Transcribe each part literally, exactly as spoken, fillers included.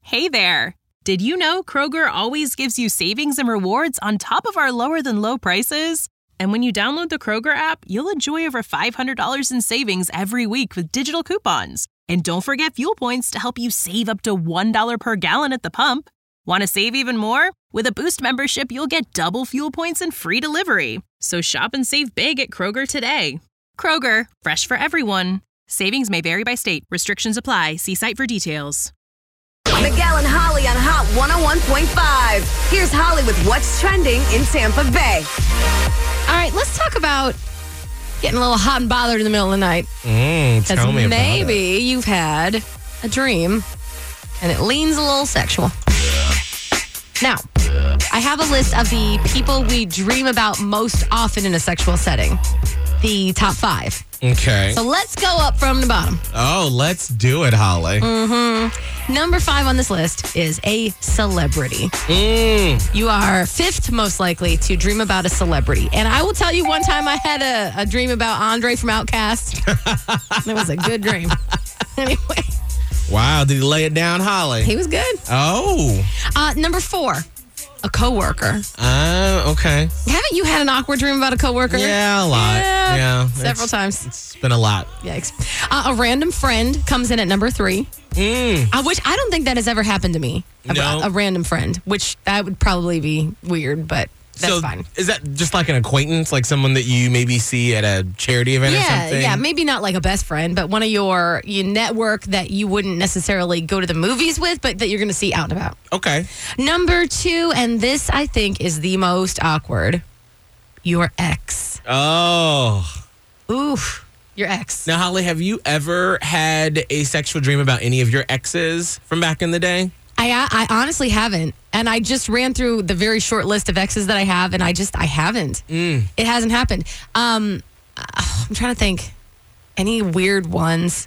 Hey there. Did you know Kroger always gives you savings and rewards on top of our lower than low prices? And when you download the Kroger app, you'll enjoy over five hundred dollars in savings every week with digital coupons. And don't forget fuel points to help you save up to one dollar per gallon at the pump. Want to save even more? With a Boost membership, you'll get double fuel points and free delivery. So shop and save big at Kroger today. Kroger, fresh for everyone. Savings may vary by state. Restrictions apply. See site for details. Miguel and Holly on Hot one oh one point five. Here's Holly with what's trending in Tampa Bay. All right, let's talk about getting a little hot and bothered in the middle of the night. Mm, tell me about it. Maybe you've had a dream and it leans a little sexual. Now, I have a list of the people we dream about most often in a sexual setting. The top five. Okay. So let's go up from the bottom. Oh, let's do it, Holly. Mm-hmm. Number five on this list is a celebrity. Mm. You are fifth most likely to dream about a celebrity. And I will tell you, one time I had a, a dream about Andre from Outkast. It was a good dream. Anyway. Wow, did he lay it down, Holly? He was good. Oh. Uh, number four, a coworker. Uh, okay. Haven't you had an awkward dream about a coworker? Yeah, a lot. Yeah, Yeah. several it's, times. It's been a lot. Yikes. Uh, a random friend comes in at number three. Mm. Uh, which I don't think that has ever happened to me. A, No. a random friend, which that would probably be weird, but that's so fine. Is that just like an acquaintance, like someone that you maybe see at a charity event or Yeah, something? yeah, maybe not like a best friend, but one of your, your network that you wouldn't necessarily go to the movies with, but that you're going to see out and about. Okay. Number two, and this I think is the most awkward, your ex. Oh. Oof, your ex. Now, Holly, have you ever had a sexual dream about any of your exes from back in the day? I I honestly haven't. And I just ran through the very short list of exes that I have, and I just, I haven't. Mm. It hasn't happened. Um, I'm trying to think. Any weird ones?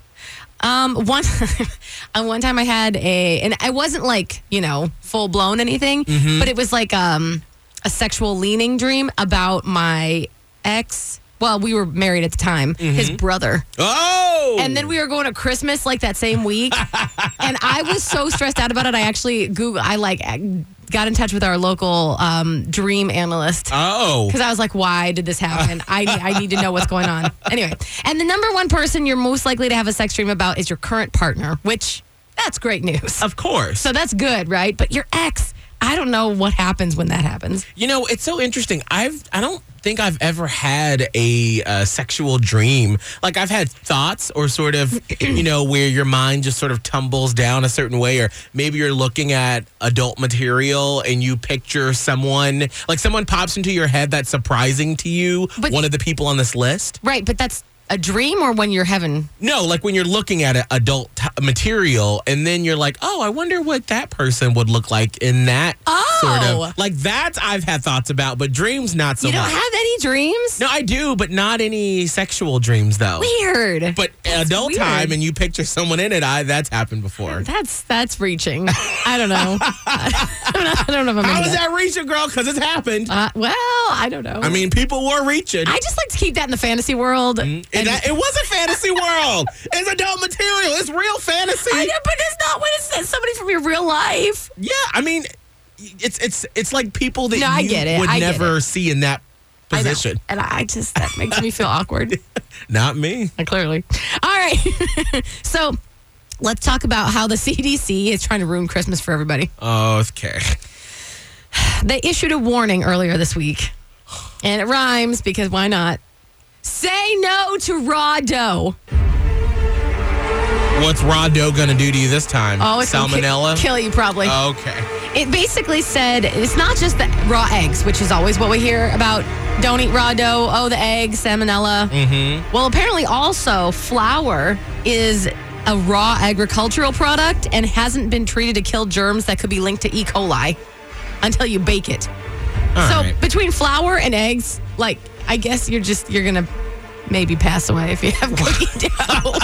Um, one, uh, one time I had a, and I wasn't like, you know, full blown anything, Mm-hmm. but it was like um, a sexual leaning dream about my ex. Well, we were married at the time, Mm-hmm. his brother. Oh! And then we were going to Christmas like that same week. And I was so stressed out about it. I actually Google, I like got in touch with our local um, dream analyst. Oh. Because I was like, why did this happen? I, I need to know what's going on. Anyway, and the number one person you're most likely to have a sex dream about is your current partner, which that's great news. Of course. So that's good, right? But your ex, I don't know what happens when that happens. You know, it's so interesting. I've I don't think I've ever had a uh, sexual dream. Like I've had thoughts or sort of, you know, where your mind just sort of tumbles down a certain way, or maybe you're looking at adult material and you picture someone, like someone pops into your head that's surprising to you, But- one of the people on this list. Right, but that's a dream or when you're having... No, like when you're looking at a adult t- material and then you're like, oh, I wonder what that person would look like in that Oh. sort of. Like that I've had thoughts about, but dreams not so You don't much. have any dreams? No, I do, but not any sexual dreams though. Weird. But adult weird. time and you picture someone in it, I that's happened before. That's that's reaching. I don't know. I don't know, I don't know if I'm How into is that. that reaching, girl? Because it's happened. Uh, well, I don't know. I mean, people were reaching. I just like to keep that in the fantasy world. And that, it was a fantasy world. It's adult material. It's real fantasy. I know, but it's not when it's somebody from your real life. Yeah, I mean, it's it's it's like people that No, I you get it. would I get never it. see in that I know. position. And I just, that makes me feel awkward. Not me. Clearly. All right. So let's talk about how the C D C is trying to ruin Christmas for everybody. Oh, okay. They issued a warning earlier this week, and it rhymes because why not? Say no to raw dough. What's raw dough gonna do to you this time? Oh, it's gonna ki- Salmonella? kill you probably. Okay. It basically said it's not just the raw eggs, which is always what we hear about. Don't eat raw dough. Oh, the eggs, salmonella. Mm-hmm. Well, apparently also flour is a raw agricultural product and hasn't been treated to kill germs that could be linked to E. coli until you bake it. All so right. between flour and eggs, like, I guess you're just, you're going to maybe pass away if you have cookie dough.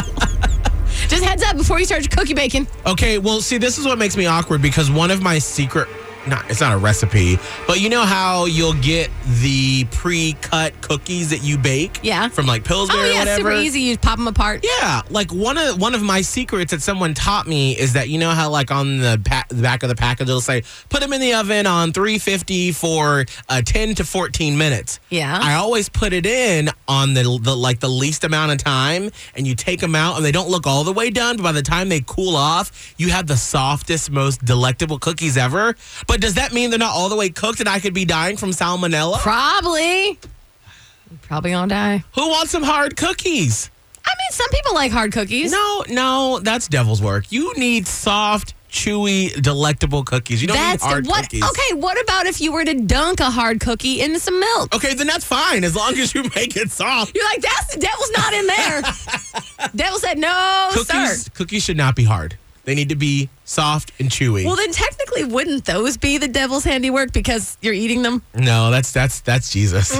Just heads up before you start your cookie baking. Okay, well, see, this is what makes me awkward because one of my secret not it's not a recipe, but you know how you'll get the pre-cut cookies that you bake? Yeah. From like Pillsbury Oh, yeah, or whatever? super easy. You pop them apart. Yeah, like one of one of my secrets that someone taught me is that you know how like on the, pa- the back of the package it'll say put them in the oven on three fifty for uh, ten to fourteen minutes. Yeah. I always put it in on the, the like the least amount of time, and you take them out and they don't look all the way done, but by the time they cool off, you have the softest, most delectable cookies ever. But does that mean they're not all the way cooked and I could be dying from salmonella? Probably. Probably gonna die. Who wants some hard cookies? I mean, some people like hard cookies. No, no, that's devil's work. You need soft, chewy, delectable cookies. You don't That's need hard what. cookies. Okay, what about if you were to dunk a hard cookie into some milk? Okay, then that's fine as long as you make it soft. You're like, that's the devil's not in there. Devil said, no, Cookies, sir. cookies should not be hard. They need to be soft and chewy. Well, then technically, wouldn't those be the devil's handiwork because you're eating them? no, that's that's that's Jesus.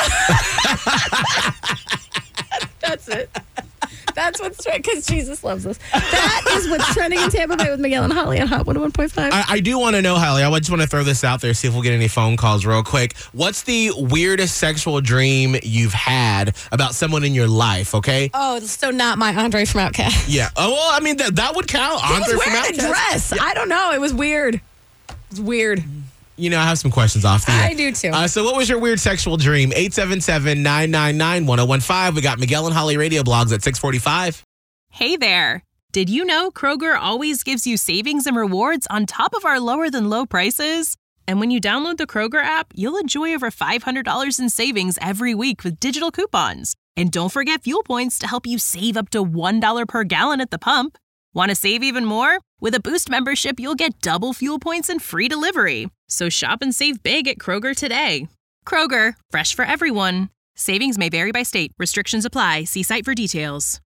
That's it. That's what's right, because Jesus loves us. That is what's trending in Tampa Bay with Miguel and Holly on Hot one oh one point five. I, I do want to know, Holly. I just want to throw this out there, see if we'll get any phone calls real quick. What's the weirdest sexual dream you've had about someone in your life? Okay. Oh, so not my Andre from Outkast. Yeah. Oh well, I mean that that would count. He Andre was from wearing a Outkast. dress. I don't know. It was weird. It was weird. You know, I have some questions off the air. I do too. Uh, so what was your weird sexual dream? eight seven seven, nine nine nine, one oh one five. We got Miguel and Holly radio blogs at six forty-five. Hey there. Did you know Kroger always gives you savings and rewards on top of our lower than low prices? And when you download the Kroger app, you'll enjoy over five hundred dollars in savings every week with digital coupons. And don't forget fuel points to help you save up to one dollar per gallon at the pump. Want to save even more? With a Boost membership, you'll get double fuel points and free delivery. So shop and save big at Kroger today. Kroger, fresh for everyone. Savings may vary by state. Restrictions apply. See site for details.